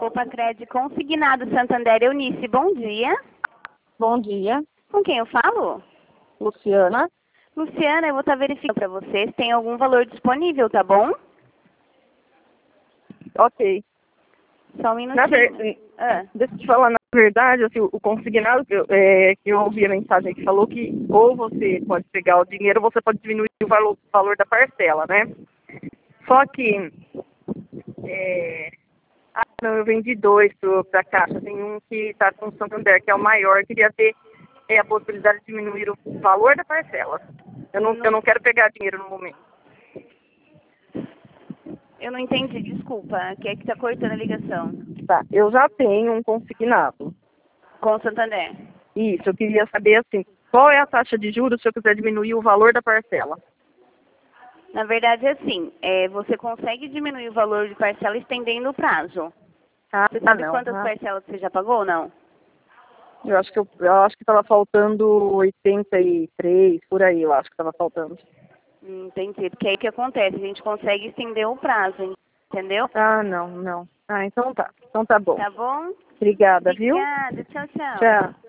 Copacred consignado Santander Eunice, bom dia. Bom dia, Com quem eu falo? Luciana. Luciana, eu vou estar verificando para você se tem algum valor disponível, tá bom? Ok. Só um minutinho. Deixa eu te falar, na verdade, assim, o consignado que eu ouvi a mensagem que falou que ou você pode pegar o dinheiro ou você pode diminuir o valor da parcela, né? Só que não, eu vendi dois para a Caixa. Tem um que está com o Santander, que é o maior. Queria ter a possibilidade de diminuir o valor da parcela. Eu não quero pegar dinheiro no momento. Eu não entendi, desculpa. Que é que tá cortando a ligação. Tá, eu já tenho um consignado. Com o Santander. Isso, eu queria saber assim, qual é a taxa de juros se eu quiser diminuir o valor da parcela? Na verdade, é assim, você consegue diminuir o valor de parcela estendendo o prazo. Você sabe não. quantas parcelas você já pagou ou não? Eu acho que estava faltando 83, por aí, eu acho que estava faltando. Entendi, porque aí o que acontece? A gente consegue estender o prazo, entendeu? Não. Então tá bom. Tá bom? Obrigada, viu? Obrigada, tchau, tchau. Tchau.